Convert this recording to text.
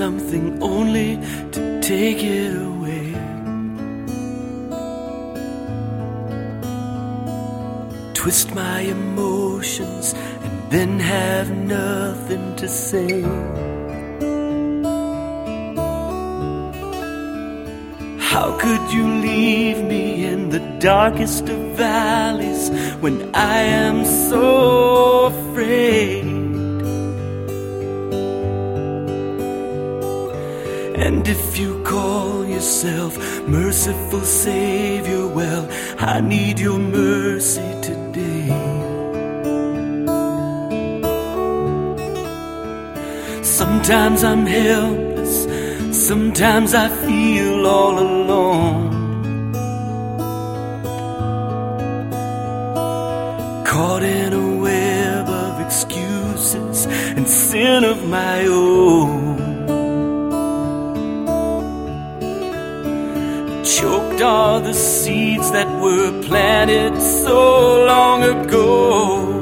something only to take it away. Twist my emotions and then have nothing to say. How could you leave me in the darkest of valleys when I am so afraid? And if you call yourself merciful Savior, well, I need your mercy today. Sometimes I'm helpless, sometimes I feel all alone, caught in a web of excuses and sin of my own. Choked all the seeds that were planted so long ago.